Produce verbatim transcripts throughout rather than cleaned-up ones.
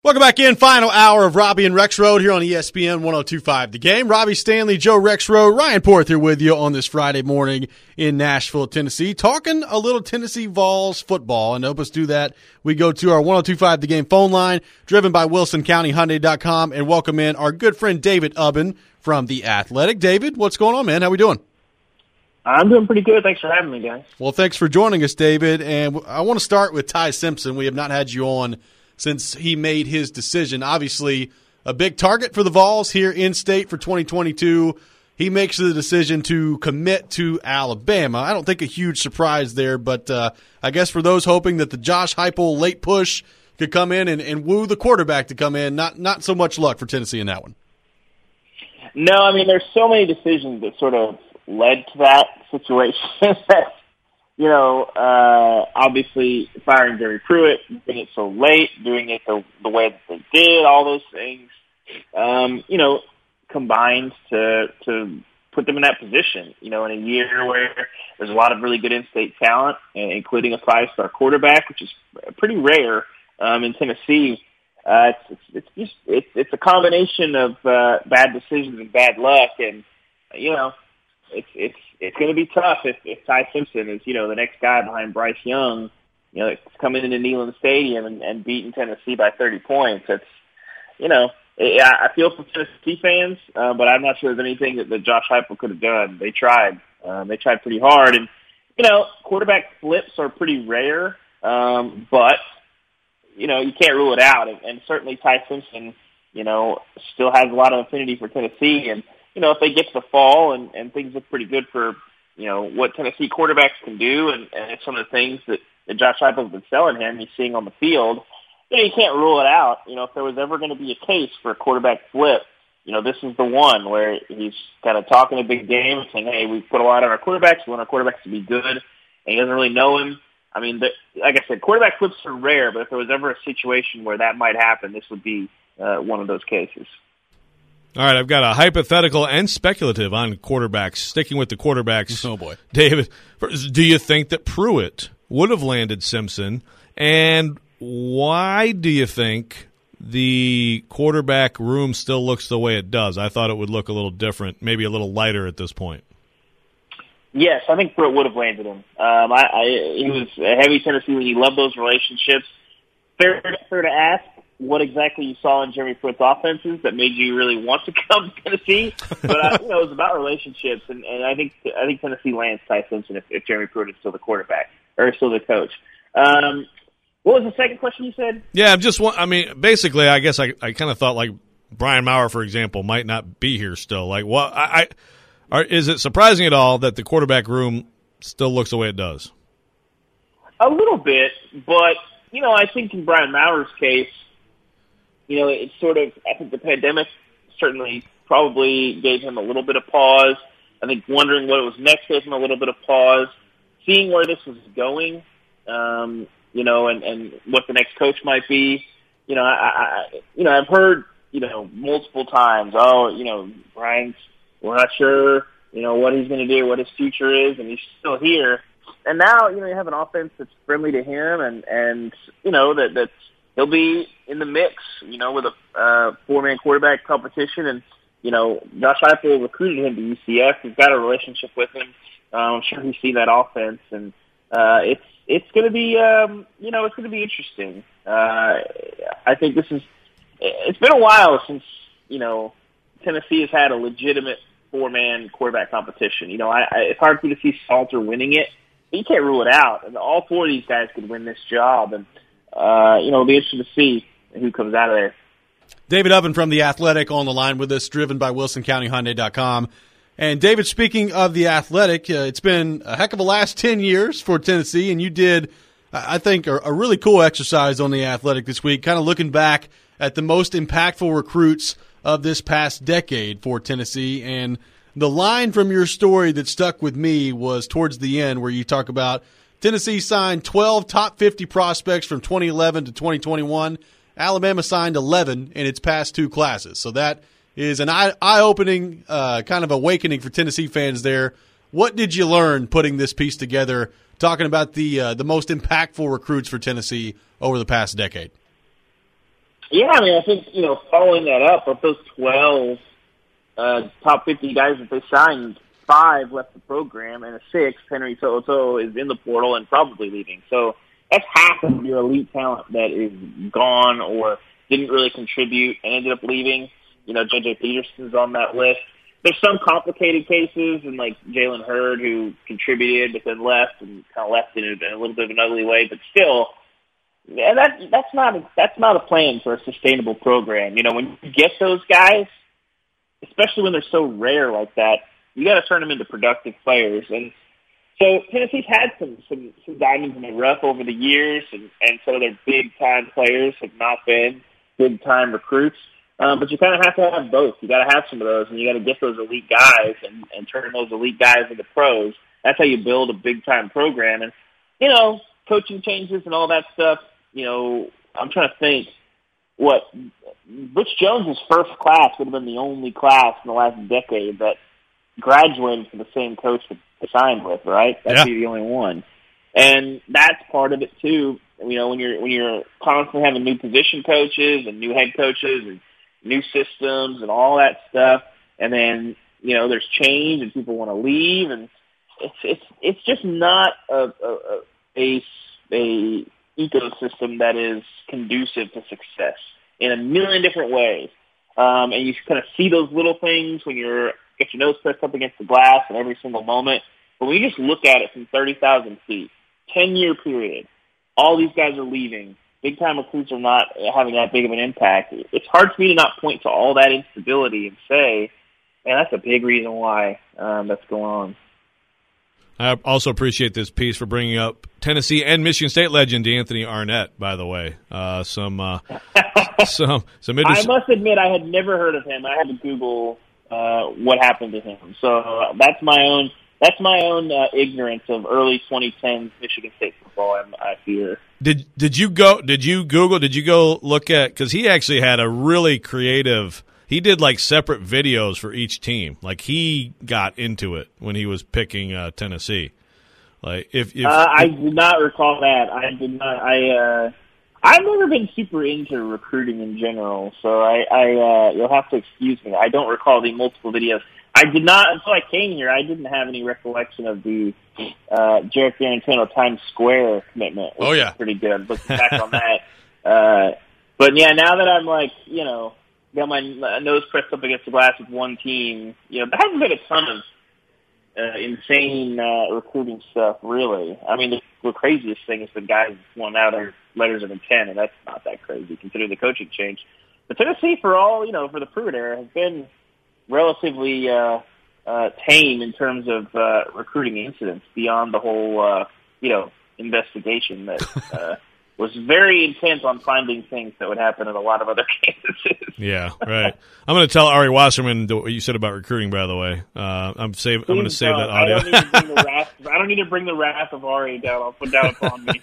Welcome back in. Final hour of Robbie and Rex Road here on E S P N one oh two point five The Game. Robbie Stanley, Joe Rex Road, Ryan Porth here with you on this Friday morning in Nashville, Tennessee, talking a little Tennessee Vols football. And to help us do that, we go to our one oh two point five The Game phone line, driven by Wilson County Hyundai dot com, and welcome in our good friend David Ubben from The Athletic. David, what's going on, man? How we doing? I'm doing pretty good. Thanks for having me, guys. Well, thanks for joining us, David. And I want to start with Ty Simpson. We have not had you on since he made his decision. Obviously, a big target for the Vols here in state for twenty twenty-two. He makes the decision to commit to Alabama. I don't think a huge surprise there, but uh, I guess for those hoping that the Josh Heupel late push could come in and, and woo the quarterback to come in, not not so much luck for Tennessee in that one. No, I mean, there's so many decisions that sort of led to that situation that, you know, uh, obviously firing Jerry Pruitt, doing it so late, doing it the, the way that they did, all those things, um, you know, combined to to put them in that position, you know, in a year where there's a lot of really good in-state talent, including a five-star quarterback, which is pretty rare um, in Tennessee. Uh, it's, it's, it's just it's, it's a combination of uh, bad decisions and bad luck, and you know, it's it's it's going to be tough if, if Ty Simpson is, you know, the next guy behind Bryce Young, you know, it's coming into Neyland Stadium and, and beating Tennessee by thirty points. It's, you know, it, I feel for Tennessee fans, uh, but I'm not sure there's anything that, that Josh Heupel could have done. They tried, um, they tried pretty hard, and you know, quarterback flips are pretty rare, um, but you know, you can't rule it out, and, and certainly Ty Simpson, you know, still has a lot of affinity for Tennessee, and you know, if they get to the fall and, and things look pretty good for, you know, what Tennessee quarterbacks can do and, and some of the things that, that Josh Heupel has been selling him, he's seeing on the field, you know, you can't rule it out. You know, if there was ever going to be a case for a quarterback flip, you know, this is the one where he's kind of talking a big game and saying, hey, we put a lot on our quarterbacks, we want our quarterbacks to be good, and he doesn't really know him. I mean, the, like I said, quarterback flips are rare, but if there was ever a situation where that might happen, this would be uh, one of those cases. All right, I've got a hypothetical and speculative on quarterbacks. Sticking with the quarterbacks. Oh, boy. David, do you think that Pruitt would have landed Simpson? And why do you think the quarterback room still looks the way it does? I thought it would look a little different, maybe a little lighter at this point. Yes, I think Pruitt would have landed him. Um, I, I, he was a heavy Tennessee when he loved those relationships. Fair, fair to ask what exactly you saw in Jeremy Pruitt's offenses that made you really want to come to Tennessee, but uh, you know, it was about relationships, and, and I think I think Tennessee lands Ty Simpson if, if Jeremy Pruitt is still the quarterback or still the coach. Um, what was the second question you said? Yeah, I'm just. I mean, basically, I guess I, I kind of thought like Brian Maurer, for example, might not be here still. Like, what? I, I are, is it surprising at all that the quarterback room still looks the way it does? A little bit, but you know, I think in Brian Maurer's case, you know, it's sort of, I think the pandemic certainly probably gave him a little bit of pause. I think wondering what was next gave him a little bit of pause. Seeing where this was going, um, you know, and, and what the next coach might be. You know, I, I, you know, I've heard, you know, multiple times, oh, you know, Brian's, we're not sure, you know, what he's going to do, what his future is, and he's still here. And now, you know, you have an offense that's friendly to him and, and you know, that that's, he'll be in the mix, you know, with a uh, four-man quarterback competition. And, you know, Josh Heupel recruited him to U C F. He's got a relationship with him. Um, I'm sure he's seen that offense. And uh, it's it's going to be, um, you know, it's going to be interesting. Uh, I think this is – it's been a while since, you know, Tennessee has had a legitimate four-man quarterback competition. You know, I, I, it's hard for me to see Salter winning it. But you can't rule it out. And all four of these guys could win this job. And, Uh, you know, it'll be interesting to see who comes out of there. David Ubben from The Athletic on the line with us, driven by Wilson County Hyundai dot com. And, David, speaking of The Athletic, uh, it's been a heck of a last ten years for Tennessee, and you did, I think, a, a really cool exercise on The Athletic this week, kind of looking back at the most impactful recruits of this past decade for Tennessee. And the line from your story that stuck with me was towards the end where you talk about Tennessee signed twelve top fifty prospects from twenty eleven to twenty twenty-one. Alabama signed eleven in its past two classes. So that is an eye-opening uh, kind of awakening for Tennessee fans there. What did you learn putting this piece together, talking about the uh, the most impactful recruits for Tennessee over the past decade? Yeah, I mean, I think, you know, following that up, of those twelve uh, top fifty guys that they signed, five left the program, and a sixth, Henry To'oTo'o, is in the portal and probably leaving. So that's half of your elite talent that is gone or didn't really contribute and ended up leaving. You know, J J Peterson's on that list. There's some complicated cases, and like Jalen Hurd, who contributed but then left and kind of left in a, in a little bit of an ugly way, but still, yeah, that that's not a, that's not a plan for a sustainable program. You know, when you get those guys, especially when they're so rare like that, you got to turn them into productive players. And so Tennessee's had some some, some diamonds in the rough over the years, and, and some of their big time players have not been big time recruits. Um, but you kind of have to have both. You got to have some of those, and you got to get those elite guys and, and turn those elite guys into pros. That's how you build a big time program. And you know, coaching changes and all that stuff. You know, I'm trying to think what Butch Jones's first class would have been the only class in the last decade that graduated from the same coach that they signed with, right? That'd yeah. be the only one. And that's part of it too. You know, when you're when you're constantly having new position coaches and new head coaches and new systems and all that stuff, and then you know there's change and people want to leave, and it's it's it's just not a a, a, a ecosystem that is conducive to success in a million different ways. Um, and you kind of see those little things when you're get your nose pressed up against the glass in every single moment. But when you just look at it from thirty thousand feet, ten-year period, all these guys are leaving. Big-time recruits are not having that big of an impact. It's hard for me to not point to all that instability and say, man, that's a big reason why um, that's going on. I also appreciate this piece for bringing up Tennessee and Michigan State legend Anthony Arnett, by the way. Uh, some, uh, some, some interesting. I must admit, I had never heard of him. I had to Google uh, what happened to him. So uh, that's my own. That's my own uh, ignorance of early twenty tens Michigan State football. I'm, I fear. Did did you go? Did you Google? Did you go look at? Because he actually had a really creative. He did like separate videos for each team. Like he got into it when he was picking uh, Tennessee. Like if, if uh, I did not recall that. I did not. I uh, I've never been super into recruiting in general, so I, I uh, you'll have to excuse me. I don't recall the multiple videos. I did not until I came here. I didn't have any recollection of the uh, Jarek Garantano Times Square commitment. Which oh yeah, was pretty good. Looking back on that, uh, but yeah, now that I'm like you know. got my nose pressed up against the glass with one team. You know, there hasn't been a ton of uh, insane uh, recruiting stuff, really. I mean, the, the craziest thing is the guys won out their letters of intent, and that's not that crazy considering the coaching change. But Tennessee, for all, you know, for the Pruitt era, has been relatively uh, uh, tame in terms of uh, recruiting incidents beyond the whole, uh, you know, investigation that uh, was very intent on finding things that would happen in a lot of other campuses. Yeah, right. I'm going to tell Ari Wasserman what you said about recruiting. By the way, uh, I'm save. I'm going to save that audio. I don't, need to bring the wrath, I don't need to bring the wrath of Ari down. I'll put down upon me.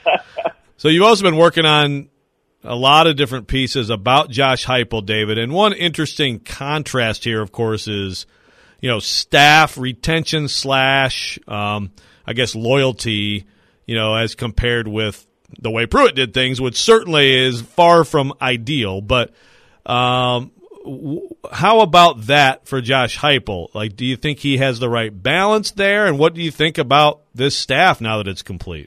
So you've also been working on a lot of different pieces about Josh Heupel, David, and one interesting contrast here, of course, is you know staff retention slash um, I guess loyalty. You know, as compared with the way Pruitt did things, which certainly is far from ideal. But um, w- how about that for Josh Heupel? Like, do you think he has the right balance there? And what do you think about this staff now that it's complete?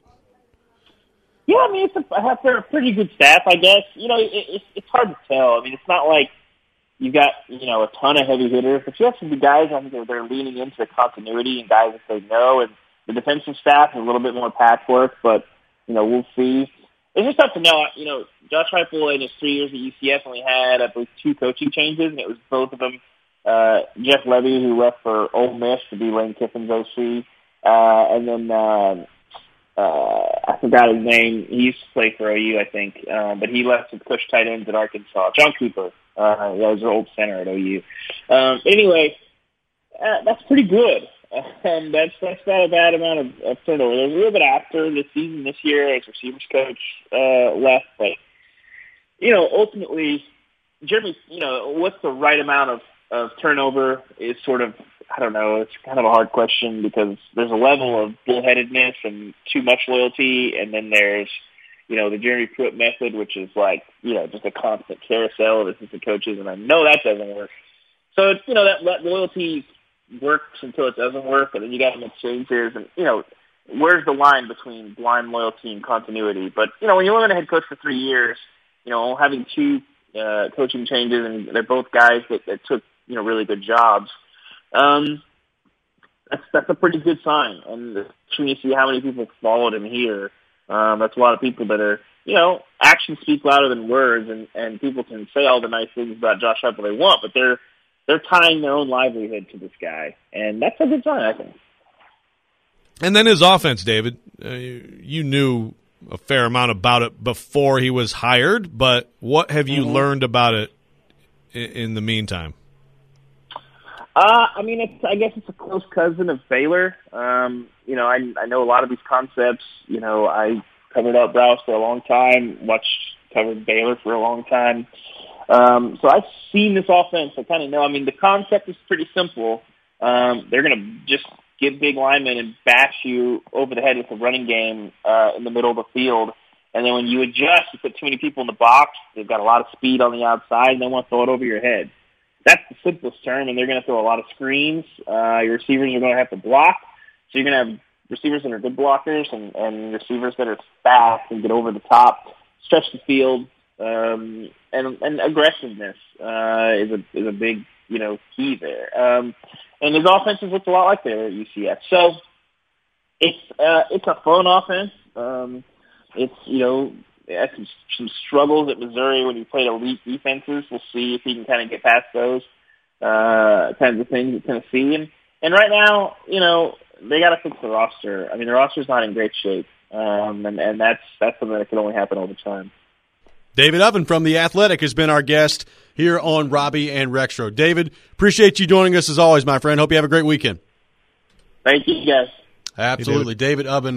Yeah, I mean, it's a, they're a pretty good staff, I guess. You know, it, it's, it's hard to tell. I mean, it's not like you've got, you know, a ton of heavy hitters, but you have some good guys. I think they're, they're leaning into the continuity and guys that they know. And the defensive staff is a little bit more patchwork, but you know, we'll see. It's just tough to know. You know, Josh Heupel in his three years at U C F only had, I believe, two coaching changes, and it was both of them. Uh, Jeff Levy, who left for Ole Miss to be Lane Kiffin's O C, uh, and then uh, uh, I forgot his name. He used to play for O U, I think, uh, but he left to coach tight ends at Arkansas. John Cooper, uh, that was their old center at O U. Um, anyway, uh, that's pretty good. And that's that's not a bad amount of, of turnover. There's a little bit after the season this year as receivers coach uh, left, but you know, ultimately, Jeremy, you know, what's the right amount of, of turnover is sort of I don't know. It's kind of a hard question because there's a level of bullheadedness and too much loyalty, and then there's you know, the Jeremy Pruitt method, which is like, you know, just a constant carousel of assistant coaches, and I know that doesn't work. So, it's, you know, that, that loyalty works until it doesn't work, and then you got to make changes, and, you know, where's the line between blind loyalty and continuity? But, you know, when you're a head coach for three years, you know, having two uh, coaching changes, and they're both guys that, that took, you know, really good jobs, um, that's, that's a pretty good sign. And when you see how many people followed him here, um, that's a lot of people that are, you know, actions speak louder than words, and, and people can say all the nice things about Josh Heupel they want, but they're they're tying their own livelihood to this guy, and that's a good sign, I think. And then his offense, David, uh, you knew a fair amount about it before he was hired, but what have you mm-hmm. learned about it in, in the meantime? Uh, I mean, it's, I guess it's a close cousin of Baylor. Um, you know, I, I know a lot of these concepts. You know, I covered up Browse for a long time, watched, covered Baylor for a long time. Um, so I've seen this offense. I kind of know. I mean, the concept is pretty simple. Um, they're going to just get big linemen and bash you over the head with a running game uh, in the middle of the field. And then when you adjust, you put too many people in the box. They've got a lot of speed on the outside, and they want to throw it over your head. That's the simplest term, and they're going to throw a lot of screens. Uh, your receivers are going to have to block. So you're going to have receivers that are good blockers and, and receivers that are fast and get over the top, stretch the field. Um, and, and aggressiveness uh, is a is a big you know key there. Um, and his offense looks a lot like there at U C F. So it's uh, it's a fun offense. Um, it's you know it has some, some struggles at Missouri when he played elite defenses. We'll see if he can kind of get past those uh, kinds of things at Tennessee. And and right now you know they got to fix the roster. I mean the roster's not in great shape, um, and and that's that's something that can only happen over time. David Oven from The Athletic has been our guest here on Robbie and Rexroad. David, appreciate you joining us as always, my friend. Hope you have a great weekend. Thank you, guys. Absolutely. Hey, David Oven,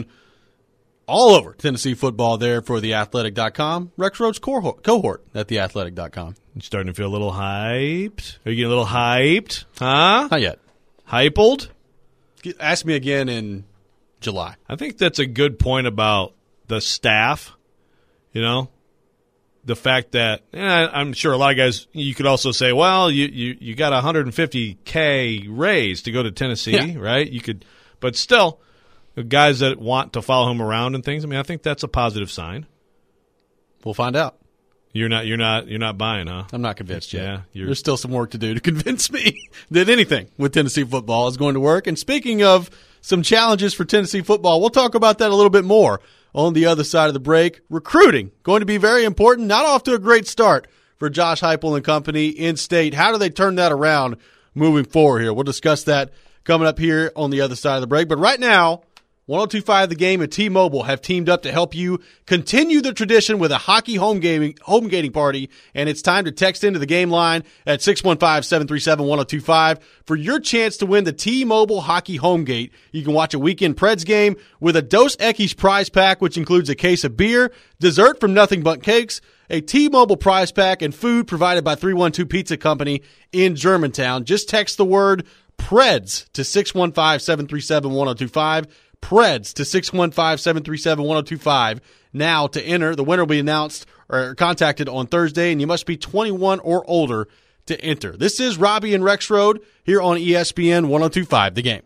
all over Tennessee football there for the athletic dot com. Rexroad's cohort at the athletic dot com. You starting to feel a little hyped? Are you getting a little hyped? Huh? Not yet. Hypled? Ask me again in July. I think that's a good point about the staff, you know? The fact that eh, I'm sure a lot of guys, you could also say, well, you, you, you got a one hundred fifty K raise to go to Tennessee, yeah. right? You could, but still, the guys that want to follow him around and things. I mean, I think that's a positive sign. We'll find out. You're not, you're not, you're not buying, huh? I'm not convinced yet. Yeah, you're... There's still some work to do to convince me that anything with Tennessee football is going to work. And speaking of some challenges for Tennessee football, we'll talk about that a little bit more on the other side of the break. Recruiting going to be very important. Not off to a great start for Josh Heupel and company in state. How do they turn that around moving forward here? We'll discuss that coming up here on the other side of the break. But right now, one oh two point five The Game and T-Mobile have teamed up to help you continue the tradition with a hockey home gaming home gating party, and it's time to text into the game line at six one five, seven three seven, one oh two five for your chance to win the T-Mobile Hockey Home Gate. You can watch a weekend Preds game with a Dos Equis prize pack, which includes a case of beer, dessert from Nothing But Cakes, a T-Mobile prize pack, and food provided by three one two Pizza Company in Germantown. Just text the word Preds to six one five, seven three seven, one oh two five. Preds to six one five, seven three seven, one oh two five now to enter. The winner will be announced or contacted on Thursday, and you must be twenty-one or older to enter. This is Robbie and Rexroad here on E S P N one oh two point five The Game.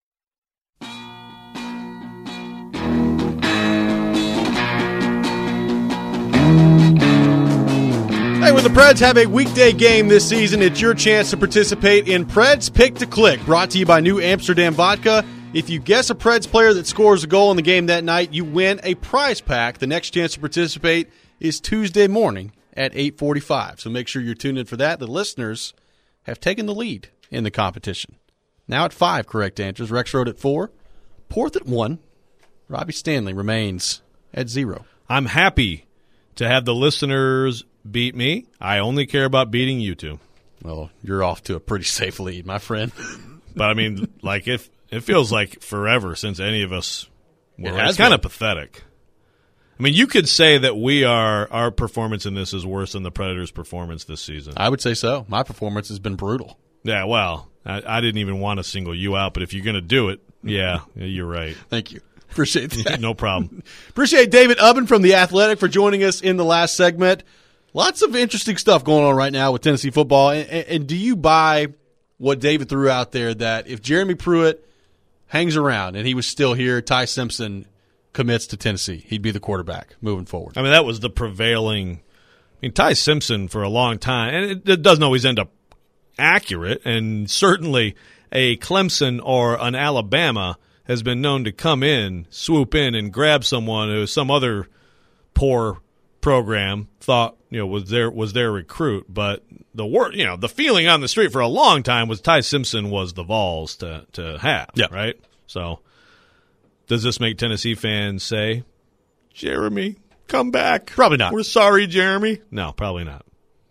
Hey, when the Preds have a weekday game this season, it's your chance to participate in Preds Pick to Click, brought to you by New Amsterdam Vodka. If you guess a Preds player that scores a goal in the game that night, you win a prize pack. The next chance to participate is Tuesday morning at eight forty-five. So make sure you're tuned in for that. The listeners have taken the lead in the competition. Now at five correct answers. Rexroad at four. Porth at one. Robbie Stanley remains at zero. I'm happy to have the listeners beat me. I only care about beating you two. Well, you're off to a pretty safe lead, my friend. But, I mean, like, if it feels like forever since any of us were. It it's kind of pathetic. I mean, you could say that we are our performance in this is worse than the Predators' performance this season. I would say so. My performance has been brutal. Yeah, well, I, I didn't even want to single you out, but if you're going to do it, yeah, you're right. Thank you. Appreciate that. No problem. Appreciate David Ubben from The Athletic for joining us in the last segment. Lots of interesting stuff going on right now with Tennessee football. And, and, and do you buy what David threw out there that if Jeremy Pruitt hangs around and he was still here, Ty Simpson commits to Tennessee, he'd be the quarterback moving forward? I mean, that was the prevailing – I mean, Ty Simpson for a long time, and it, it doesn't always end up accurate, and certainly a Clemson or an Alabama – has been known to come in, swoop in, and grab someone who some other poor program thought you know was their was their recruit. But the word, you know, the feeling on the street for a long time was Ty Simpson was the Vols to to have. Yeah. Right. So, does this make Tennessee fans say, "Jeremy, come back"? Probably not. We're sorry, Jeremy. No, probably not.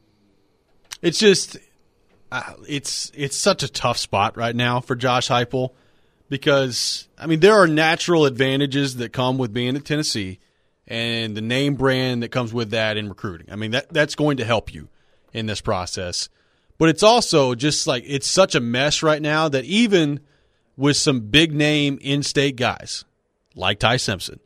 It's just, uh, it's it's such a tough spot right now for Josh Heupel. Because, I mean, there are natural advantages that come with being at Tennessee and the name brand that comes with that in recruiting. I mean, that that's going to help you in this process. But it's also just like it's such a mess right now that even with some big-name in-state guys like Ty Simpson,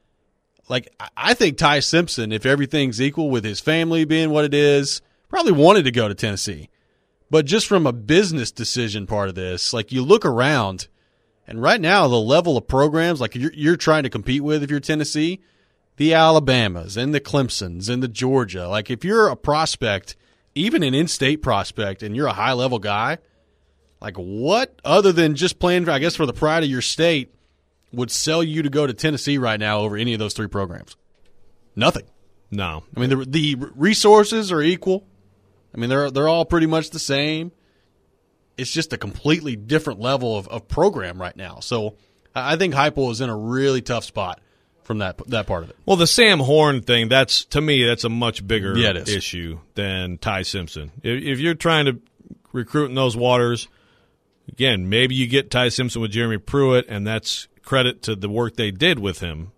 like I think Ty Simpson, if everything's equal with his family being what it is, probably wanted to go to Tennessee. But just from a business decision part of this, like you look around – and right now, the level of programs like you're, you're trying to compete with if you're Tennessee, the Alabamas and the Clemsons and the Georgia. Like if you're a prospect, even an in-state prospect, and you're a high-level guy, like what other than just playing, I guess, for the pride of your state would sell you to go to Tennessee right now over any of those three programs? Nothing. No. I mean, the, the resources are equal. I mean, they're they're all pretty much the same. It's just a completely different level of, of program right now. So I think Heupel is in a really tough spot from that that part of it. Well, the Sam Horn thing, that's to me, that's a much bigger yeah, it is. issue than Ty Simpson. If, if you're trying to recruit in those waters, again, maybe you get Ty Simpson with Jeremy Pruitt, and that's credit to the work they did with him.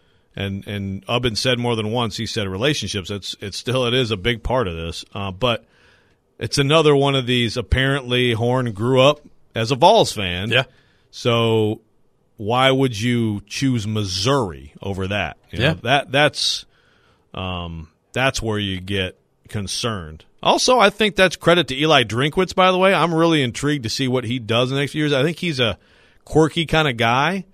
And and Ubben said more than once, he said relationships. It's it's still it is a big part of this, uh, but. It's another one of these. Apparently, Horn grew up as a Vols fan. Yeah. So why would you choose Missouri over that? You yeah. know, that that's um, that's where you get concerned. Also, I think that's credit to Eli Drinkwitz. By the way, I'm really intrigued to see what he does in the next few years. I think he's a quirky kind of guy.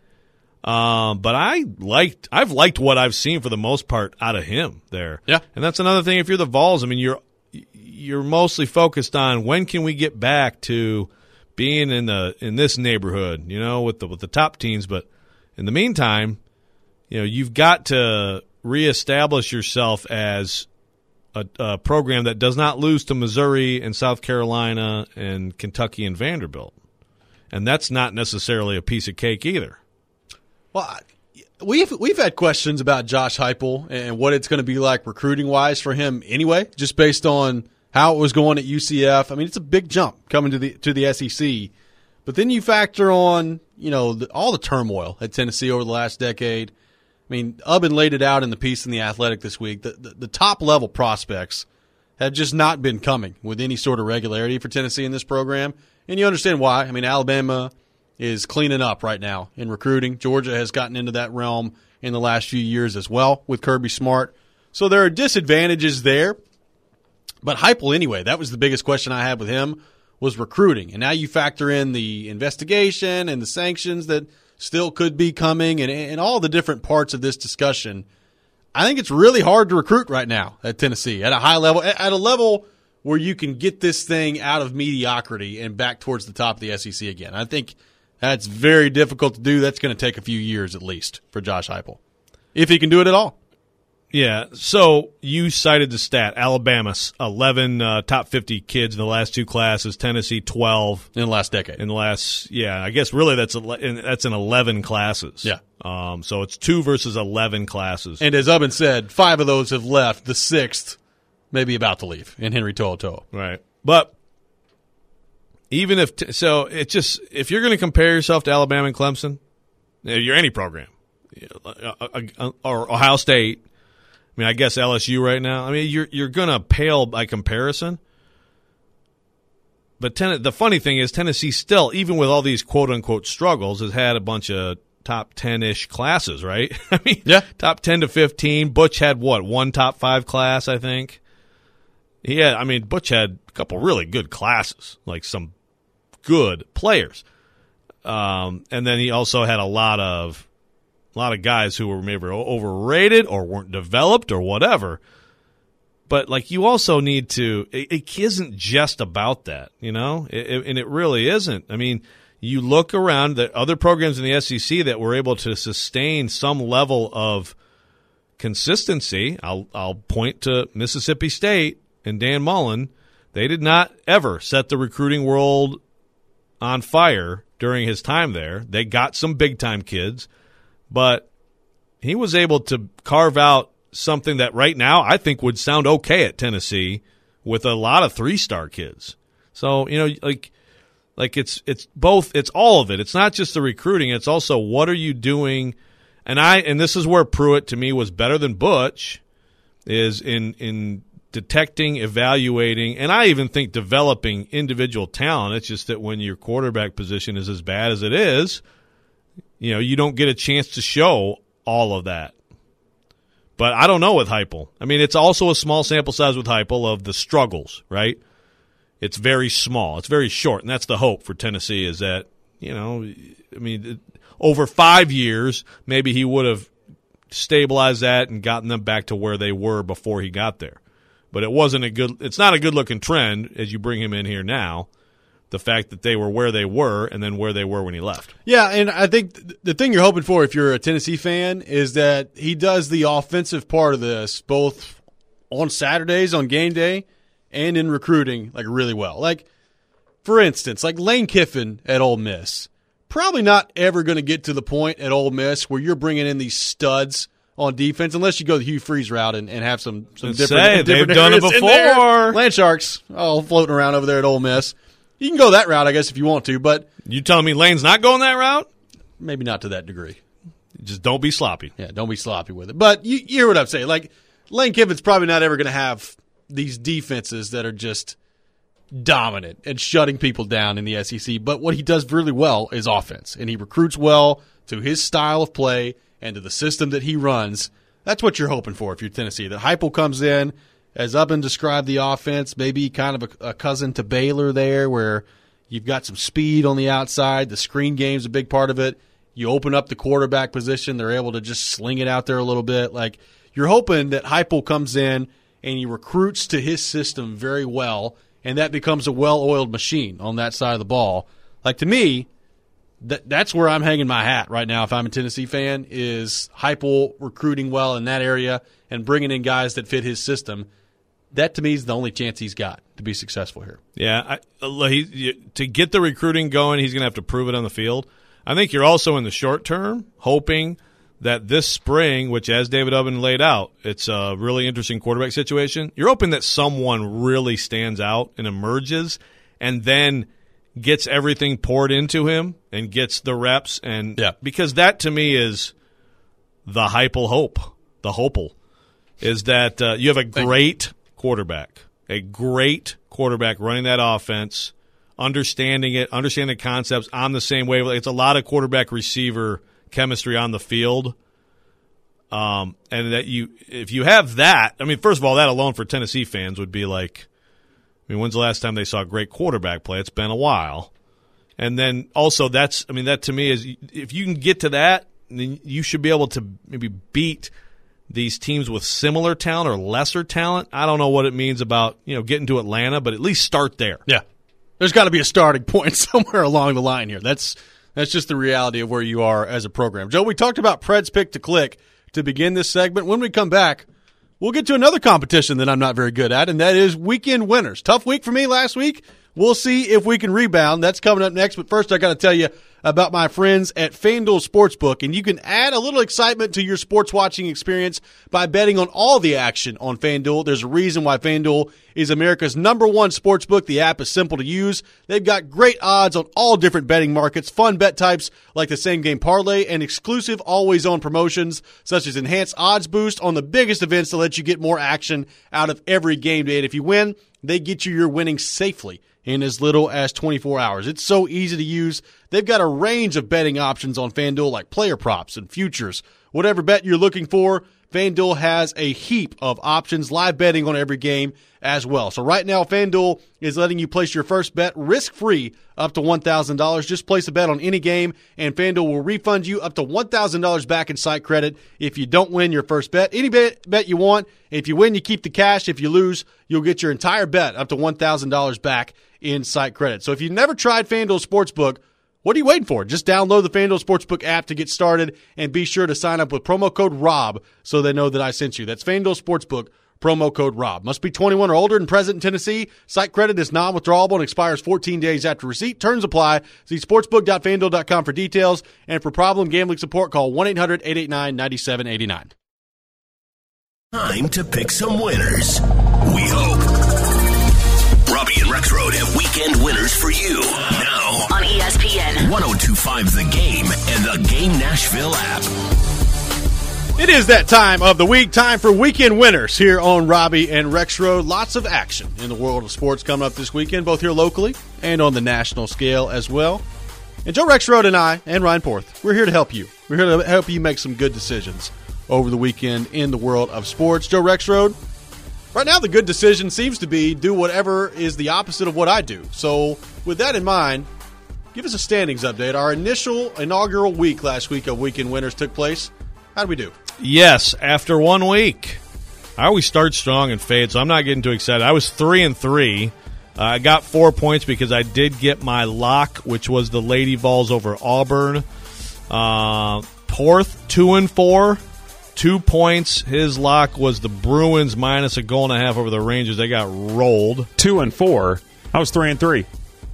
Um, but I liked I've liked what I've seen for the most part out of him there. Yeah. And that's another thing. If you're the Vols, I mean, you're. You're mostly focused on when can we get back to being in the in this neighborhood, you know, with the with the top teams. But in the meantime, you know, you've got to reestablish yourself as a, a program that does not lose to Missouri and South Carolina and Kentucky and Vanderbilt, and that's not necessarily a piece of cake either. Well, we've we've had questions about Josh Heupel and what it's going to be like recruiting wise for him anyway, just based on how it was going at U C F. I mean, it's a big jump coming to the to the S E C. But then you factor on, you know, the, all the turmoil at Tennessee over the last decade. I mean, Ubben laid it out in the piece in The Athletic this week. The, the, the top-level prospects have just not been coming with any sort of regularity for Tennessee in this program. And you understand why. I mean, Alabama is cleaning up right now in recruiting. Georgia has gotten into that realm in the last few years as well with Kirby Smart. So there are disadvantages there. But Heupel, anyway, that was the biggest question I had with him, was recruiting. And now you factor in the investigation and the sanctions that still could be coming and, and all the different parts of this discussion. I think it's really hard to recruit right now at Tennessee at a high level, at a level where you can get this thing out of mediocrity and back towards the top of the S E C again. I think that's very difficult to do. That's going to take a few years at least for Josh Heupel, if he can do it at all. Yeah, so you cited the stat, Alabama, eleven uh, top fifty kids in the last two classes, Tennessee, twelve. In the last decade. In the last, yeah, I guess really that's ele- that's in eleven classes. Yeah. Um, so it's two versus eleven classes. And as Ubben said, five of those have left. The sixth may be about to leave in Henry To'oTo'o. Right. But even if, t- so it's just, if you're going to compare yourself to Alabama and Clemson, you're any program, or Ohio State, I mean, I guess L S U right now. I mean, you're you're going to pale by comparison. But ten, the funny thing is Tennessee still, even with all these quote-unquote struggles, has had a bunch of top ten-ish classes, right? I mean, yeah. top ten to fifteen. Butch had, what, one top five class, I think? Yeah, I mean, Butch had a couple really good classes, like some good players. Um, and then he also had a lot of a lot of guys who were maybe overrated or weren't developed or whatever. But, like, you also need to – it isn't just about that, you know, it, it, and it really isn't. I mean, you look around the other programs in the S E C that were able to sustain some level of consistency. I'll, I'll point to Mississippi State and Dan Mullen. They did not ever set the recruiting world on fire during his time there. They got some big-time kids, but he was able to carve out something that right now I think would sound okay at Tennessee with a lot of three-star kids. So, you know, like like it's it's both, it's all of it. It's not just the recruiting, it's also what are you doing? And I and this is where Pruitt to me was better than Butch, is in in detecting, evaluating, and I even think developing individual talent. It's just that when your quarterback position is as bad as it is, you know, you don't get a chance to show all of that. But I don't know with Heupel. I mean, it's also a small sample size with Heupel of the struggles, right? It's very small. It's very short, and that's the hope for Tennessee is that, you know, I mean, over five years, maybe he would have stabilized that and gotten them back to where they were before he got there. But it wasn't a good – it's not a good-looking trend as you bring him in here now, the fact that they were where they were and then where they were when he left. Yeah, and I think th- the thing you're hoping for if you're a Tennessee fan is that he does the offensive part of this both on Saturdays on game day and in recruiting like really well. Like, for instance, like Lane Kiffin at Ole Miss, probably not ever going to get to the point at Ole Miss where you're bringing in these studs on defense, unless you go the Hugh Freeze route and, and have some, some different, say, different they've done it before. Land Sharks all floating around over there at Ole Miss. You can go that route, I guess, if you want to, but you telling me Lane's not going that route? Maybe not to that degree. Just don't be sloppy. Yeah, don't be sloppy with it. But you, you hear what I'm saying. Like, Lane Kiffin's probably not ever going to have these defenses that are just dominant and shutting people down in the S E C. But what he does really well is offense, and he recruits well to his style of play and to the system that he runs. That's what you're hoping for if you're Tennessee. That Heupel comes in, as Ubben described the offense, maybe kind of a, a cousin to Baylor there, where you've got some speed on the outside. The screen game's a big part of it. You open up the quarterback position. They're able to just sling it out there a little bit. Like, you're hoping that Heupel comes in and he recruits to his system very well, and that becomes a well-oiled machine on that side of the ball. Like, to me, that that's where I'm hanging my hat right now if I'm a Tennessee fan, is Heupel recruiting well in that area and bringing in guys that fit his system. That, to me, is the only chance he's got to be successful here. Yeah, I, he, to get the recruiting going, he's going to have to prove it on the field. I think you're also in the short term hoping that this spring, which as David Ubben laid out, it's a really interesting quarterback situation. You're hoping that someone really stands out and emerges and then gets everything poured into him and gets the reps. And yeah. Because that, to me, is the Heupel hope, the Hopel, is that uh, you have a great quarterback, a great quarterback running that offense, understanding it, understanding the concepts on the same way. It's a lot of quarterback-receiver chemistry on the field. Um, and that you, if you have that, I mean, first of all, that alone for Tennessee fans would be like, I mean, when's the last time they saw great quarterback play? It's been a while. And then also that's, I mean, that to me is, if you can get to that, then you should be able to maybe beat these teams with similar talent or lesser talent. I don't know what it means about, you know, getting to Atlanta, but at least start there. Yeah. There's got to be a starting point somewhere along the line here. That's that's just the reality of where you are as a program. Joe, we talked about Pred's Pick to Click to begin this segment. When we come back, we'll get to another competition that I'm not very good at, and that is weekend winners. Tough week for me last week. We'll see if we can rebound. That's coming up next. But first, I got to tell you about my friends at FanDuel Sportsbook. And you can add a little excitement to your sports watching experience by betting on all the action on FanDuel. There's a reason why FanDuel is America's number one sportsbook. The app is simple to use. They've got great odds on all different betting markets, fun bet types like the same game parlay, and exclusive always-on promotions such as enhanced odds boost on the biggest events to let you get more action out of every game day. And if you win, they get you your winnings safely in as little as twenty-four hours. It's so easy to use. They've got a range of betting options on FanDuel like player props and futures. Whatever bet you're looking for, FanDuel has a heap of options, live betting on every game as well. So right now, FanDuel is letting you place your first bet risk-free up to one thousand dollars. Just place a bet on any game, and FanDuel will refund you up to one thousand dollars back in site credit if you don't win your first bet. Any bet, bet you want. If you win, you keep the cash. If you lose, you'll get your entire bet up to one thousand dollars back in site credit. So if you've never tried FanDuel Sportsbook, what are you waiting for? Just download the FanDuel Sportsbook app to get started, and be sure to sign up with promo code ROB so they know that I sent you. That's FanDuel Sportsbook, promo code ROB. Must be twenty-one or older and present in Tennessee. Site credit is non-withdrawable and expires fourteen days after receipt. Terms apply. See sportsbook dot fan duel dot com for details. And for problem gambling support, call one eight hundred eight eight nine nine seven eight nine. Time to pick some winners. We hope. Robbie and Rexroad have weekend winners for you. Now on E S P N one oh two point five The Game and the Game Nashville app. It is that time of the week, time for weekend winners here on Robbie and Rexroad. Lots of action in the world of sports coming up this weekend, both here locally and on the national scale as well. And Joe Rexroad and I and Ryan Porth, we're here to help you. We're here to help you make some good decisions over the weekend in the world of sports. Joe Rexroad, right now the good decision seems to be do whatever is the opposite of what I do. So with that in mind, give us a standings update. Our initial inaugural week last week of weekend winners took place. How did we do? Yes, after one week. I always start strong and fade, so I'm not getting too excited. I was three and three. Uh, I got four points because I did get my lock, which was the Lady Vols over Auburn. Uh, Porth, two and four, two points. His lock was the Bruins minus a goal and a half over the Rangers. They got rolled. Two and four. I was three and three.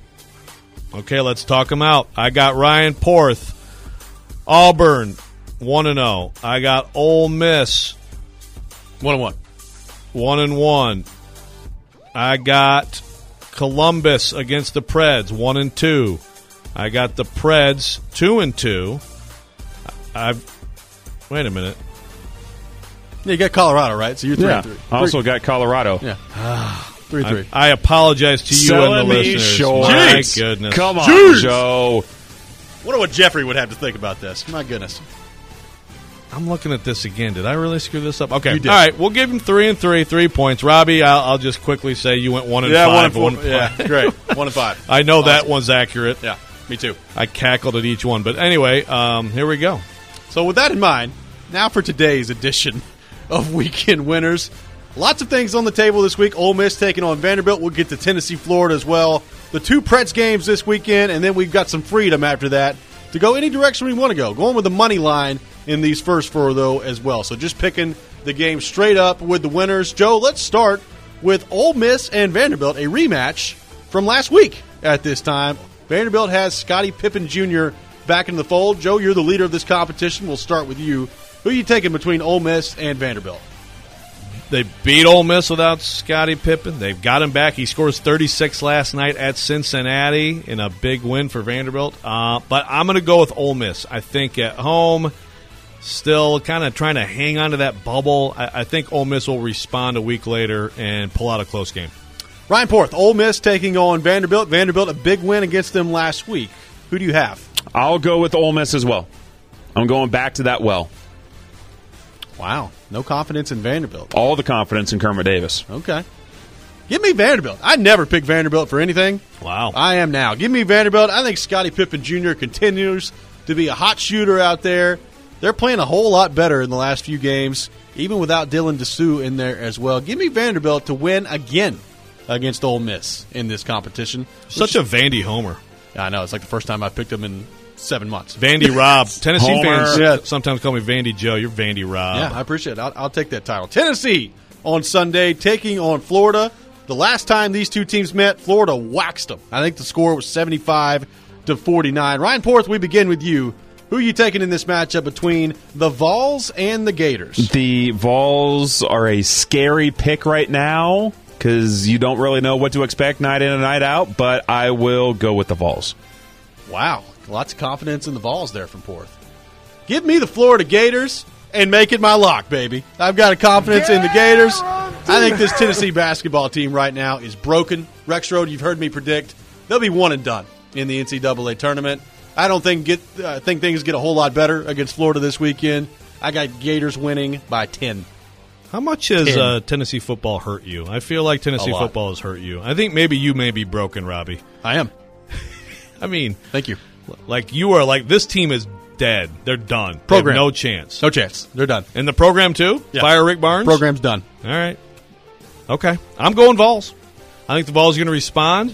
Okay, let's talk them out. I got Ryan Porth, Auburn, one and zero. I got Ole Miss, one and one, one and one. I got Columbus against the Preds, one and two. I got the Preds, two and two. I've wait a minute. Yeah, you got Colorado, right? So you're three yeah. and three. I also got Colorado. Yeah, three and three. I, I apologize to you Selling and the me listeners. short. My Jeez. goodness, Come on, Jeez. Joe. Wonder what Jeffrey would have to think about this. My goodness. I'm looking at this again. Did I really screw this up? Okay, You did. all right. We'll give him three and three, three points. Robbie, I'll, I'll just quickly say you went one and Yeah, five. one and four. One and Yeah, five. great. One and five. I know that Awesome. one's accurate. Yeah, me too. I cackled at each one, but anyway, um, here we go. So with that in mind, now for today's edition of Weekend Winners. Lots of things on the table this week. Ole Miss taking on Vanderbilt. We'll get to Tennessee, Florida as well. The two Preds games this weekend, and then we've got some freedom after that to go any direction we want to go. Going with the money line in these first four, though, as well. So just picking the game straight up with the winners. Joe, let's start with Ole Miss and Vanderbilt, a rematch from last week at this time. Vanderbilt has Scottie Pippen Junior back in the fold. Joe, you're the leader of this competition. We'll start with you. Who are you taking between Ole Miss and Vanderbilt? They beat Ole Miss without Scottie Pippen. They've got him back. He scores thirty-six last night at Cincinnati in a big win for Vanderbilt. Uh, but I'm going to go with Ole Miss. I think at home, still kind of trying to hang on to that bubble. I, I think Ole Miss will respond a week later and pull out a close game. Ryan Porth, Ole Miss taking on Vanderbilt. Vanderbilt, a big win against them last week. Who do you have? I'll go with Ole Miss as well. I'm going back to that well. Wow, no confidence in Vanderbilt. All the confidence in Kermit Davis. Okay. Give me Vanderbilt. I never pick Vanderbilt for anything. Wow. I am now. Give me Vanderbilt. I think Scottie Pippen Junior continues to be a hot shooter out there. They're playing a whole lot better in the last few games, even without Dylan Dessou in there as well. Give me Vanderbilt to win again against Ole Miss in this competition. Such a Vandy homer. I know. It's like the first time I picked them in seven months. Vandy Rob. Tennessee Homer. fans Yeah. sometimes call me Vandy Joe. You're Vandy Rob. Yeah, I appreciate it. I'll, I'll take that title. Tennessee on Sunday taking on Florida. The last time these two teams met, Florida waxed them. I think the score was seventy-five to forty-nine. Ryan Porth, we begin with you. Who are you taking in this matchup between the Vols and the Gators? The Vols are a scary pick right now because you don't really know what to expect night in and night out, but I will go with the Vols. Wow, lots of confidence in the Vols there from Porth. Give me the Florida Gators and make it my lock, baby. I've got a confidence in the Gators. I think this Tennessee basketball team right now is broken. Rexroad, you've heard me predict they'll be one and done in the N C double A tournament. I don't think get uh, think things get a whole lot better against Florida this weekend. I got Gators winning by ten. How much has ten. uh, Tennessee football hurt you? I feel like Tennessee football has hurt you. I think maybe you may be broken, Robbie. I am. I mean, thank you. Like you are like this team is dead. They're done. Program. They have no chance. No chance. They're done. And the program too? Yeah. Fire Rick Barnes? Program's done. All right. Okay. I'm going Vols. I think the Vols are going to respond.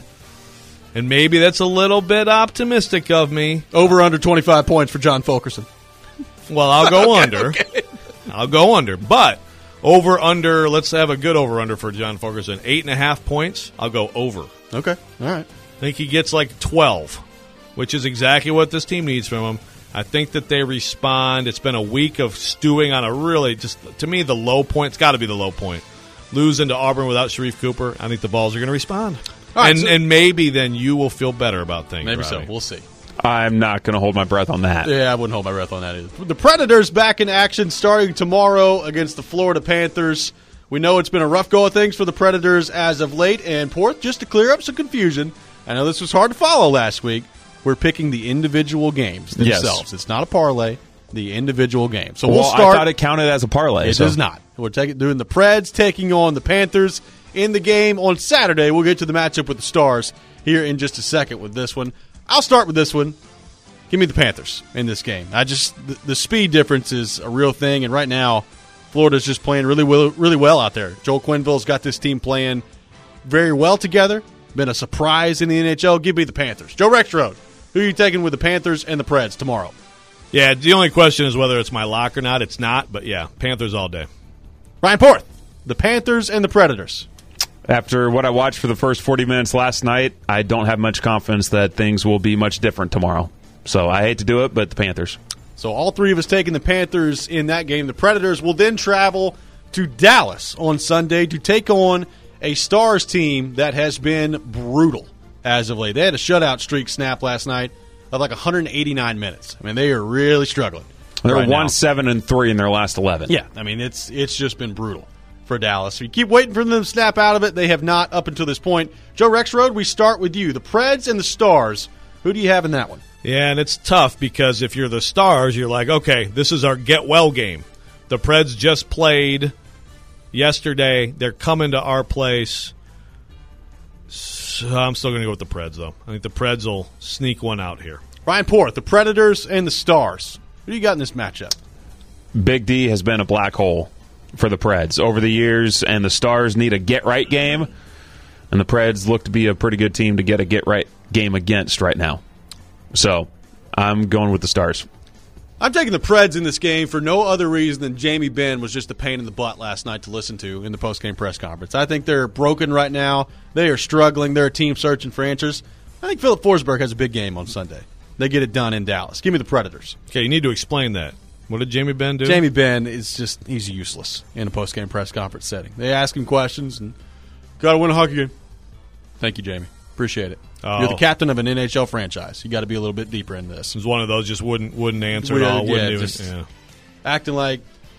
And maybe that's a little bit optimistic of me. Over under twenty-five points for John Fulkerson. Well, I'll go okay, under. Okay. I'll go under. But over under, let's have a good over under for John Fulkerson. Eight and a half points. I'll go over. Okay. All right. I think he gets like twelve, which is exactly what this team needs from him. I think that they respond. It's been a week of stewing on a really, just to me, the low point. It's got to be the low point. Losing to Auburn without Sharif Cooper. I think the Vols are going to respond. Right, and so, and maybe then you will feel better about things. Maybe Robbie. so. We'll see. I'm not going to hold my breath on that. Yeah, I wouldn't hold my breath on that either. The Predators back in action starting tomorrow against the Florida Panthers. We know it's been a rough go of things for the Predators as of late. And, Porth, just to clear up some confusion, I know this was hard to follow last week, we're picking the individual games themselves. Yes. It's not a parlay, the individual game. So well, we'll start. I thought it counted as a parlay. It so. does not. We're taking, doing the Preds taking on the Panthers in the game on Saturday. We'll get to the matchup with the Stars here in just a second with this one. I'll start with this one. Give me the Panthers in this game. I just the, the speed difference is a real thing, and right now Florida's just playing really well, really well out there. Joel Quenneville's got this team playing very well together. Been a surprise in the N H L. Give me the Panthers. Joe Rexrode, who are you taking with the Panthers and the Preds tomorrow? Yeah, the only question is whether it's my lock or not. It's not, but yeah, Panthers all day. Ryan Porth, the Panthers and the Predators. After what I watched for the first forty minutes last night, I don't have much confidence that things will be much different tomorrow. So I hate to do it, but the Panthers. So all three of us taking the Panthers in that game. The Predators will then travel to Dallas on Sunday to take on a Stars team that has been brutal as of late. They had a shutout streak snap last night of like one hundred eighty-nine minutes. I mean, they are really struggling. They're right one now. seven and three in their last eleven. Yeah, I mean it's it's just been brutal for Dallas. So you keep waiting for them to snap out of it. They have not up until this point. Joe Rexrode, we start with you. The Preds and the Stars. Who do you have in that one? Yeah, and it's tough because if you're the Stars, you're like, okay, this is our get well game. The Preds just played yesterday. They're coming to our place. So I'm still going to go with the Preds, though. I think the Preds will sneak one out here. Ryan Porth, the Predators and the Stars. Who do you got in this matchup? Big D has been a black hole for the Preds over the years, and the Stars need a get-right game, and the Preds look to be a pretty good team to get a get-right game against right now. So I'm going with the Stars. I'm taking the Preds in this game for no other reason than Jamie Benn was just a pain in the butt last night to listen to in the postgame press conference. I think they're broken right now. They are struggling. They're a team searching for answers. I think Philip Forsberg has a big game on Sunday. They get it done in Dallas. Give me the Predators. Okay, you need to explain that. What did Jamie Benn do? Jamie Benn is just, he's useless in a postgame press conference setting. They ask him questions and, got to win a hockey game. Thank you, Jamie. Appreciate it. Oh. You're the captain of an N H L franchise. You got to be a little bit deeper in this. It was one of those just wouldn't wouldn't answer Yeah, at all. Wouldn't yeah, even, just yeah. acting like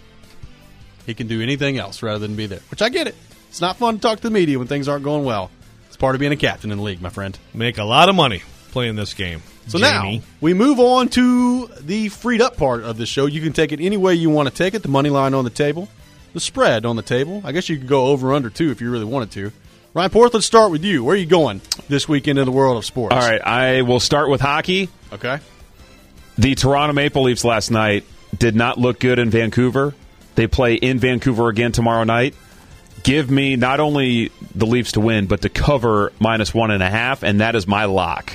he can do anything else rather than be there, which I get it. It's not fun to talk to the media when things aren't going well. It's part of being a captain in the league, my friend. Make a lot of money playing this game. So Jamie. now we move on to the freed up part of the show. You can take it any way you want to take it. The money line on the table, the spread on the table. I guess you could go over under too if you really wanted to. Ryan Porth, let's start with you. Where are you going this weekend in the world of sports? All right, I will start with hockey. Okay. The Toronto Maple Leafs last night did not look good in Vancouver. They play in Vancouver again tomorrow night. Give me not only the Leafs to win, but to cover minus one and a half, and that is my lock.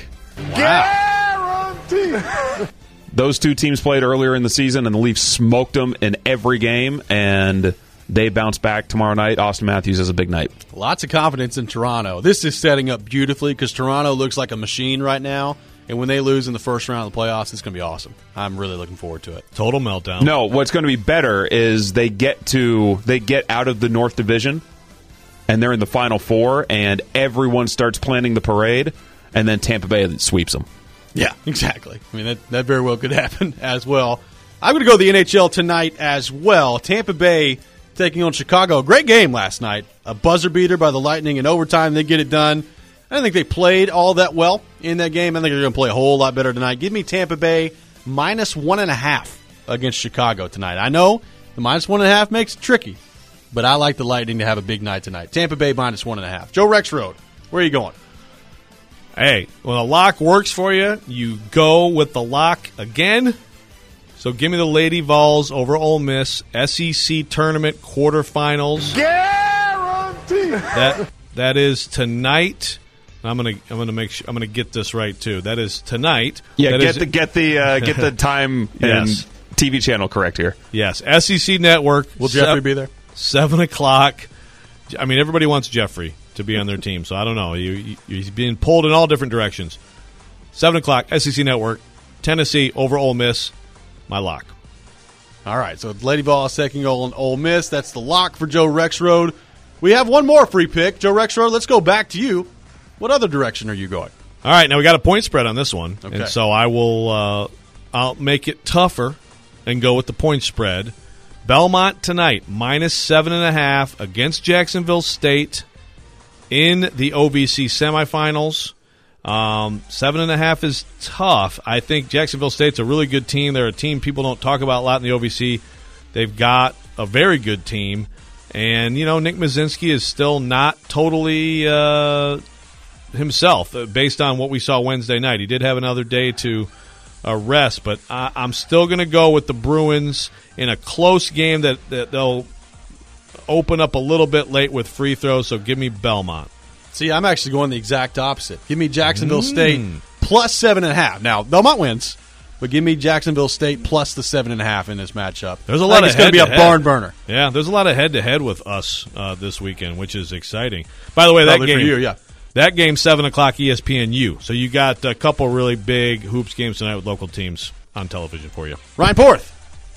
Wow. Guaranteed. Those two teams played earlier in the season, and the Leafs smoked them in every game, and they bounce back tomorrow night. Austin Matthews has a big night. Lots of confidence in Toronto. This is setting up beautifully because Toronto looks like a machine right now. And when they lose in the first round of the playoffs, it's going to be awesome. I'm really looking forward to it. Total meltdown. No, what's going to be better is they get to they get out of the North Division, and they're in the Final Four, and everyone starts planning the parade, and then Tampa Bay sweeps them. Yeah, exactly. I mean, that, that very well could happen as well. I'm going to go to the N H L tonight as well. Tampa Bay taking on Chicago. Great game last night. A buzzer beater by the Lightning in overtime. They get it done. I don't think they played all that well in that game. I think they're going to play a whole lot better tonight. Give me Tampa Bay minus one and a half against Chicago tonight. I know the minus one and a half makes it tricky, but I like the Lightning to have a big night tonight. Tampa Bay minus one and a half. Joe Rexrode, where are you going? Hey, when a lock works for you, you go with the lock again. So give me the Lady Vols over Ole Miss, S E C tournament quarterfinals. Guarantee. That that is tonight. I'm gonna I'm gonna make sure I'm gonna get this right too. That is tonight. Yeah, that get is, the get the uh, get the time and Yes. T V channel correct here. yes, S E C Network. Will Jeffrey be there? Seven o'clock. I mean, everybody wants Jeffrey to be on their team, so I don't know. You, you, he's being pulled in all different directions. Seven o'clock, S E C Network, Tennessee over Ole Miss. My lock. All right, so Lady Vols taking on Ole Miss. That's the lock for Joe Rexrode. We have one more free pick. Joe Rexrode, let's go back to you. What other direction are you going? All right, now we got a point spread on this one, Okay. and so I will. Uh, I'll make it tougher and go with the point spread. Belmont tonight minus seven and a half against Jacksonville State in the O V C semifinals. Um, seven and a half is tough. I think Jacksonville State's a really good team. They're a team people don't talk about a lot in the O V C. They've got a very good team, and you know Nick Mazinski is still not totally uh, himself uh, based on what we saw Wednesday night. He did have another day to uh, rest, but I, I'm still going to go with the Bruins in a close game that, that they'll open up a little bit late with free throws. So give me Belmont. See, I'm actually going the exact opposite. Give me Jacksonville Mm. State plus seven and a half. Now, Belmont wins, but give me Jacksonville State plus the seven and a half in this matchup. There's a I lot think of it's going to be a head-to-head. barn burner. Yeah, there's a lot of head-to-head with us uh, this weekend, which is exciting. By the way, that Probably game, for you, yeah. that game, seven o'clock E S P N U. So you got a couple really big hoops games tonight with local teams on television for you. Ryan Porth,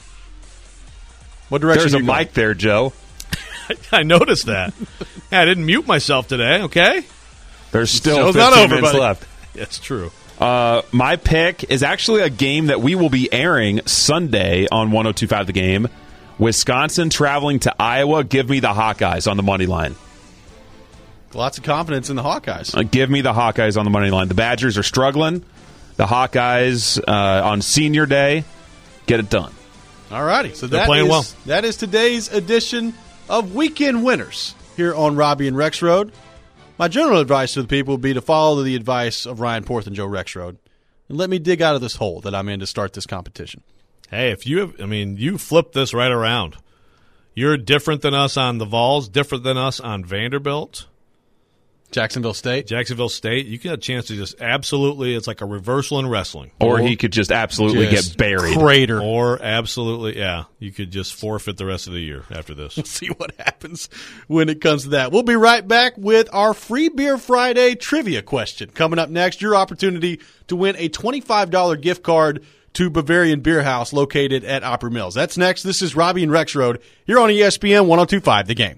what direction There's are a you going? mic there, Joe. I noticed that. Yeah, I didn't mute myself today, okay? There's still Show's fifteen not over, minutes buddy. left. That's true. Uh, my pick is actually a game that we will be airing Sunday on one oh two point five The Game. Wisconsin traveling to Iowa. Give me the Hawkeyes on the money line. Lots of confidence in the Hawkeyes. Uh, give me the Hawkeyes on the money line. The Badgers are struggling. The Hawkeyes uh, on senior day get it done. All righty. So They're that playing is- well. that is today's edition of Weekend Winners here on Robbie and Rexrode. My general advice to the people would be to follow the advice of Ryan Porth and Joe Rexrode and let me dig out of this hole that I'm in to start this competition. Hey, if you have, I mean, you flipped this right around. You're different than us on the Vols, different than us on Vanderbilt. Jacksonville State. Jacksonville State, you get a chance to just absolutely, it's like a reversal in wrestling. Or he could just absolutely Just get buried. Crater. Or absolutely, yeah, you could just forfeit the rest of the year after this. See what happens when it comes to that. We'll be right back with our Free Beer Friday trivia question. Coming up next, your opportunity to win a twenty-five dollars gift card to Bavarian Beer House located at Opry Mills. That's next. This is Robbie and Rexrode here on E S P N one oh two point five The Game.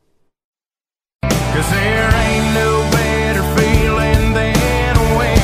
'Cause there ain't no better feeling than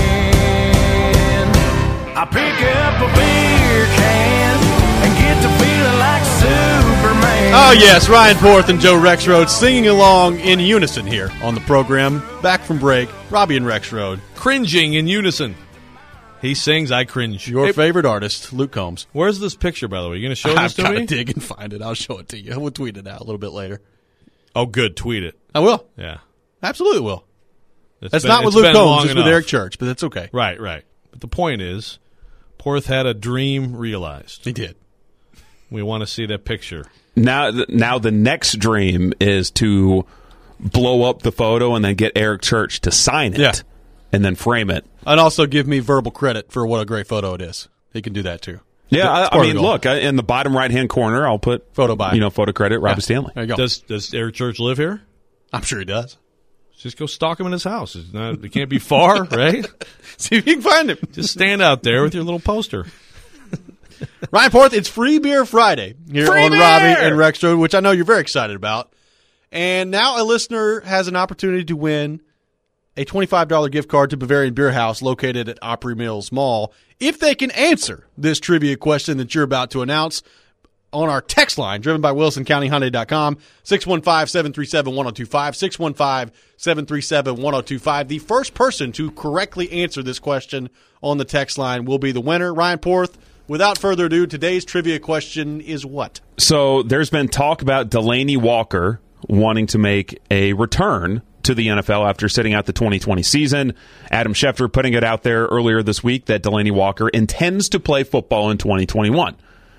when I pick up a beer can and get to feeling like Superman. Oh, yes, Ryan Porth and Joe Rexrode singing along in unison here on the program. Back from break, Robbie and Rexrode. Cringing in unison. He sings, I cringe. Your Hey, favorite artist, Luke Combs. where's this picture, by the way? You going to show this I've to got to me? dig and find it. I'll show it to you. We'll tweet it out a little bit later. Oh, good. Tweet it. I will. Yeah. Absolutely will. It's That's been- not with it's Luke been Combs. long It's with enough. Eric Church, but that's okay. Right, right. But the point is, Porth had a dream realized. He did. We want to see that picture. Now, th- now the next dream is to blow up the photo and then get Eric Church to sign it Yeah. and then frame it. And also give me verbal credit for what a great photo it is. He can do that too. Yeah, It's I, I part of mean, the goal. look, I, in the bottom right-hand corner, I'll put Photo by. you know, photo credit, Robbie Yeah. Stanley. There you go. Does Does Eric Church live here? I'm sure he does. Just go stalk him in his house. It's not, it can't be far, right? See if you can find him. Just stand out there with your little poster. Ryan Porth, it's Free Beer Friday here Free on beer! Robbie and Rexrode, which I know you're very excited about. And now a listener has an opportunity to win a twenty-five dollars gift card to Bavarian Beer House located at Opry Mills Mall if they can answer this trivia question that you're about to announce. on our text line, driven by Wilson County Hyundai dot com, six one five, seven three seven, one oh two five, six one five, seven three seven, one oh two five. The first person to correctly answer this question on the text line will be the winner. Ryan Porth, without further ado, today's trivia question is what? So there's been talk about Delaney Walker wanting to make a return to the N F L after sitting out the twenty twenty season. Adam Schefter putting it out there earlier this week that Delaney Walker intends to play football in twenty twenty-one.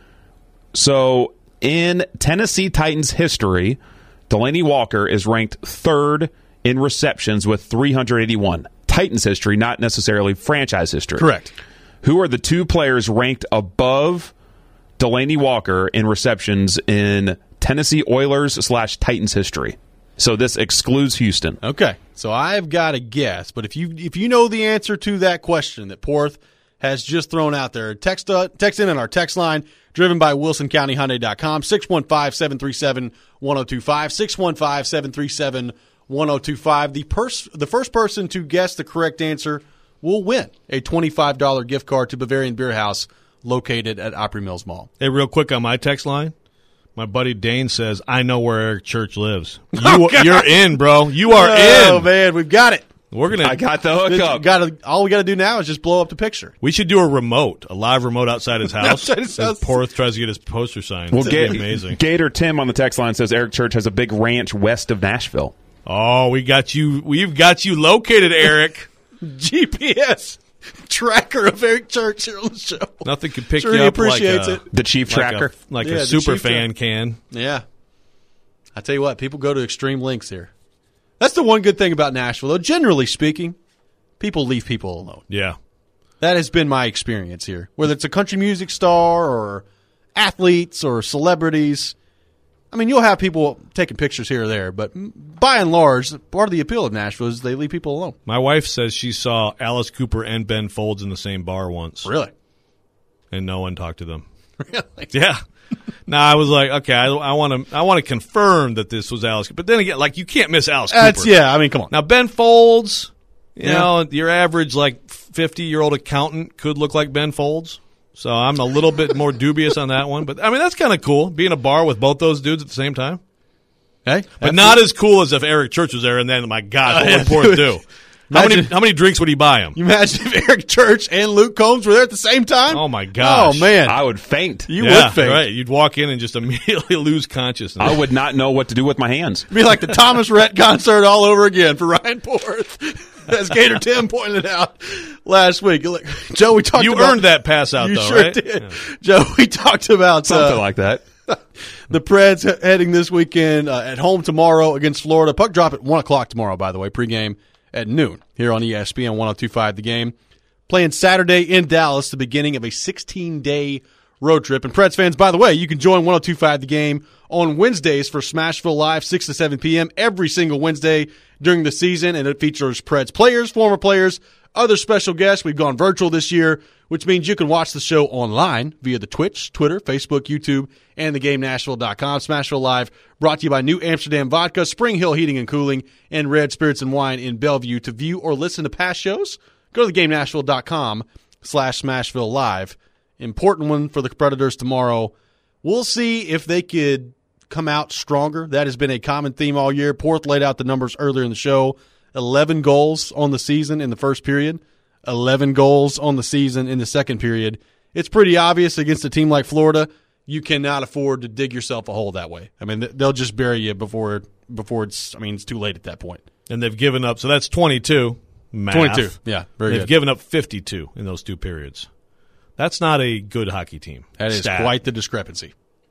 So in Tennessee Titans history, Delaney Walker is ranked third in receptions with three hundred eighty-one. Titans history, not necessarily franchise history. Correct. Who are the two players ranked above Delaney Walker in receptions in Tennessee Oilers slash Titans history? So this excludes Houston. Okay, so I've got a guess, but if you if you know the answer to that question that Porth has just thrown out there, text uh, text in on our text line, driven by Wilson County Hyundai dot com, six one five, seven three seven, one oh two five, six one five, seven three seven, one oh two five. The, pers- the first person to guess the correct answer will win a twenty-five dollars gift card to Bavarian Beer House located at Opry Mills Mall. Hey, real quick on my text line. My buddy Dane says, I know where Eric Church lives. You, Oh, you're in, bro. You are Oh, in. man, we've got it. We're gonna. I got the hookup. Got all we got to do now is just blow up the picture. We should do a remote, a live remote outside his house. Outside his house. As Porth tries to get his poster signed. Well, That'd Ga- be amazing. Gator Tim on the text line says Eric Church has a big ranch west of Nashville. Oh, we got you. We've got you located, Eric. G P S tracker of Eric Church here on the show. Nothing could pick Sure you he up appreciates like a, it. The Chief like Tracker. a, like Yeah, a the super Chief fan Tracker. can. Yeah. I tell you what, people go to extreme lengths here. That's the one good thing about Nashville, though. Generally speaking, people leave people alone. Yeah. That has been my experience here. Whether it's a country music star or athletes or celebrities. I mean, you'll have people taking pictures here or there, but by and large, part of the appeal of Nashville is they leave people alone. My wife says she saw Alice Cooper and Ben Folds in the same bar once. Really? And no one talked to them. Really? Yeah. No, I was like, okay, I, I want to I want to confirm that this was Alice Cooper. But then again, like, you can't miss Alice That's, Cooper. yeah, I mean, come on. Now, Ben Folds, you Yeah. know, your average, like, fifty-year-old accountant could look like Ben Folds. So I'm a little bit more dubious on that one. But, I mean, that's kind of cool, being a bar with both those dudes at the same time. Hey, But not as cool as if Eric Church was there, and then, my God, what would Porth do? How many, Imagine- how many drinks would he buy him? You imagine if Eric Church and Luke Combs were there at the same time? Oh, my gosh. Oh, man. I would faint. You yeah, would think. right. You'd walk in and just immediately lose consciousness. I would not know what to do with my hands. It'd be like the Thomas Rhett concert all over again for Ryan Porth, as Gator Tim pointed out last week. Look, Joe, we talked You about, earned that pass out, You though, sure right? did. Yeah. Joe, we talked about Something uh, like that. the Preds he- heading this weekend uh, at home tomorrow against Florida. Puck drop at one o'clock tomorrow, by the way, pregame at noon here on E S P N one oh two point five The Game. Playing Saturday in Dallas, the beginning of a sixteen-day road trip. And Preds fans, by the way, you can join one oh two point five The Game on Wednesdays for Smashville Live, six to seven p.m. every single Wednesday during the season, and it features Preds players, former players, other special guests. We've gone virtual this year, which means you can watch the show online via the Twitch, Twitter, Facebook, YouTube, and the game nashville dot com. Smashville Live brought to you by New Amsterdam Vodka, Spring Hill Heating and Cooling, and Red Spirits and Wine in Bellevue. To view or listen to past shows, go to the game nashville dot com slash Smashville Live. Important one for the Predators tomorrow. We'll see if they could come out stronger. That has been a common theme all year. Porth laid out the numbers earlier in the show. eleven goals on the season in the first period. eleven goals on the season in the second period. It's pretty obvious against a team like Florida, you cannot afford to dig yourself a hole that way. I mean, they'll just bury you before before it's, I mean, it's too late at that point. And they've given up, so that's twenty-two. Math. twenty-two. Yeah, very They've good. given up fifty-two in those two periods. That's not a good hockey team. That is Stat. quite the discrepancy.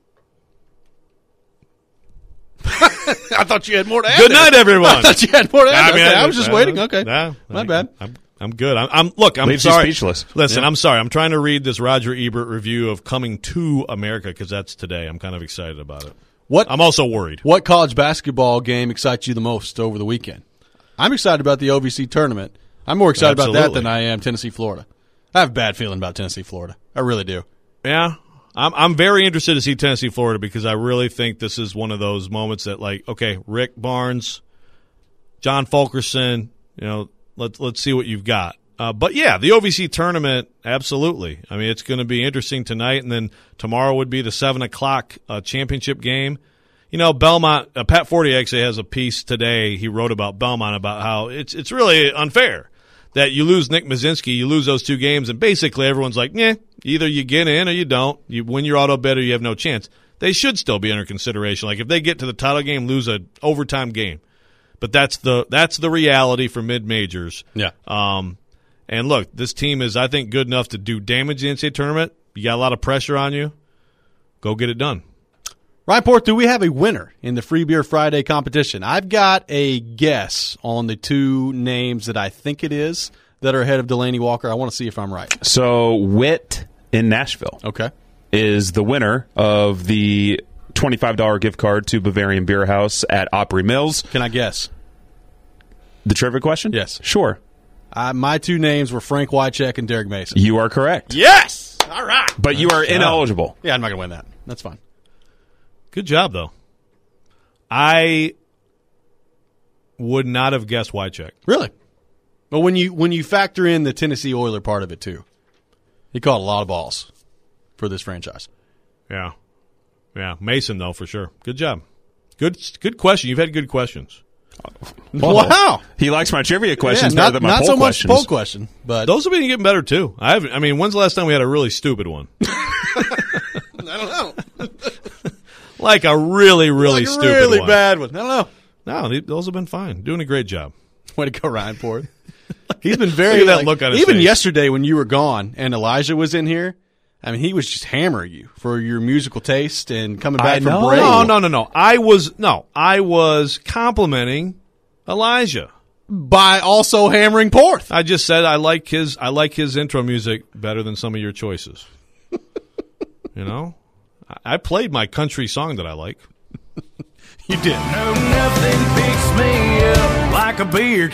I thought you had more to add. Good there. night, everyone. I thought you had more to add. I, mean, Okay, I, I was just I- waiting. Okay. Nah, My I- bad. I'm, I'm good. I'm, I'm look. I'm Leaves you sorry. speechless. Listen, Yeah. I'm sorry. I'm trying to read this Roger Ebert review of Coming to America because that's today. I'm kind of excited about it. What I'm also worried. What college basketball game excites you the most over the weekend? I'm excited about the O V C tournament. I'm more excited about that Absolutely. than I am Tennessee, Florida. I have a bad feeling about Tennessee, Florida. I really do. Yeah. I'm I'm very interested to see Tennessee, Florida because I really think this is one of those moments that, like, okay, Rick Barnes, John Fulkerson, you know, let's let's see what you've got. Uh, but, yeah, the O V C tournament, absolutely. I mean, it's going to be interesting tonight, and then tomorrow would be the seven o'clock uh, championship game. You know, Belmont, uh, Pat Forty actually has a piece today he wrote about Belmont about how it's it's really unfair that you lose Nick Mazinski, you lose those two games, and basically everyone's like, yeah, either you get in or you don't. You win your auto bid or you have no chance. They should still be under consideration. Like if they get to the title game, lose an overtime game. But that's the that's the reality for mid-majors. Yeah. Um, and look, this team is, I think, good enough to do damage in the N C double A tournament. You got a lot of pressure on you. Go get it done. Ryan Porth, do we have a winner in the Free Beer Friday competition? I've got a guess on the two names that I think it is that are ahead of Delaney Walker. I want to see if I'm right. So Witt in Nashville Okay. is the winner of the twenty-five dollars gift card to Bavarian Beer House at Opry Mills. Can I guess? The trivia question? Yes. Sure. Uh, my two names were Frank Wycheck and Derek Mason. You are correct. Yes! All right. But you are ineligible. Yeah, I'm not going to win that. That's fine. Good job, though. I would not have guessed Wycheck. Really? But when you when you factor in the Tennessee Oiler part of it, too, he caught a lot of balls for this franchise. Yeah. Yeah. Mason, though, for sure. Good job. Good good question. You've had good questions. Well, wow. He likes my trivia questions Yeah, better not than my not poll so much questions. poll question, but Those have been getting better, too. I haven't. I mean, when's the last time we had a really stupid one? I don't know. Like a really, really like a stupid really one. bad one. I don't know. No, they- those have been fine. Doing a great job. Way to go, Ryan Ford. He's been very Look at that like- look on his even face. yesterday when you were gone and Elijah was in here. I mean, he was just hammering you for your musical taste and coming back I from know. break. No, no, no, no. I was no. I was complimenting Elijah. By also hammering Porth. I just said I like his. I like his intro music better than some of your choices. You know, I, I played my country song that I like. You did. No, nothing picks me up like a beer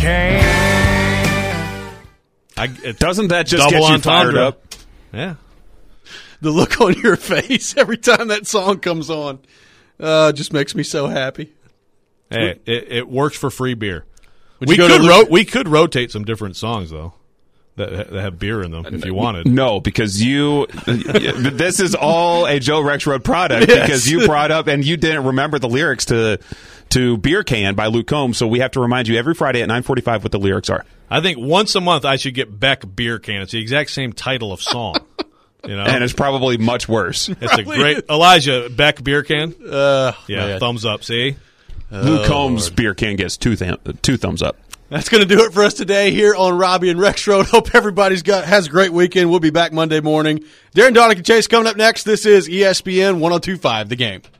can. I it, Doesn't that just Double get you fired entendre. up? yeah. The look on your face every time that song comes on uh, just makes me so happy. Hey, it, it works for free beer. Would We you go to could Luke- ro- we could rotate some different songs though that, that have beer in them if you wanted. No, because you. This is all a Joe Rexroad product Yes. because you brought up and you didn't remember the lyrics to to Beer Can by Luke Combs. So we have to remind you every Friday at nine forty-five what the lyrics are. I think once a month I should get Beck Beer Can. It's the exact same title of song. You know, And it's probably much worse. it's a great Elijah Beck Beer Can. Uh, Yeah, man. thumbs up. See. Luke Combs Beer Can gets two th- two thumbs up. That's going to do it for us today here on Robbie and Rex Road. Hope everybody's got has a great weekend. We'll be back Monday morning. Darren Donick and Chase coming up next. This is E S P N one oh two point five The Game.